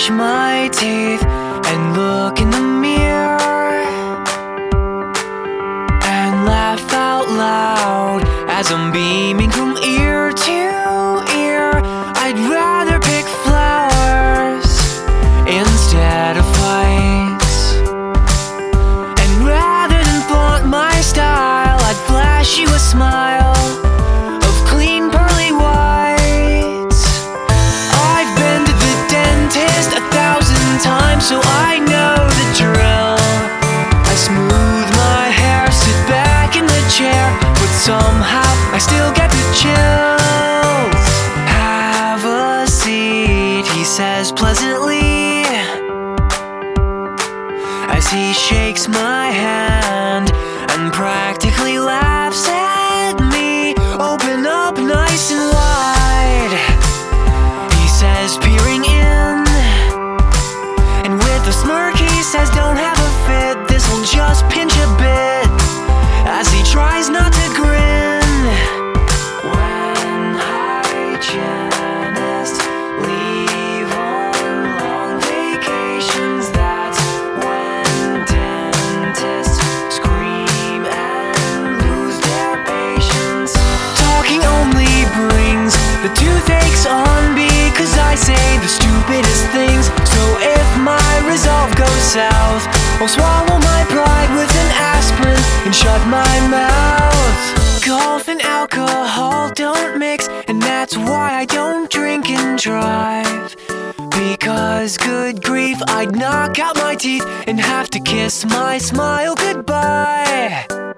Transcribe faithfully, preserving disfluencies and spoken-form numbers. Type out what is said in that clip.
brush my teeth and look in the mirror and laugh out loud as I'm beaming from ear to ear. I'd rather pick flowers instead of fights, and rather than flaunt my style, I'd flash you a smile of clean pearly whites. I've been to the dentist a thousand times, so I know the drill. I smooth my hair, sit back in the chair, but somehow I still get the chills. Have a seat, he says pleasantly, as he shakes my hand and practically laughs at me. Open up nice and wide, he says, peering in, and with a smirk he says, don't have a fit, this'll just pinch a bit, as he tries not to grin. When hygienists leave on long vacations, that's when dentists scream and lose their patience. Talking only brings the toothaches on, because I say the stupidest things. So if my resolve goes south, I'll swallow my pride with an aspirin and shut my mouth. Golf and alcohol don't mix, and that's why I don't drink and drive, because good grief, I'd knock out my teeth and have to kiss my smile goodbye.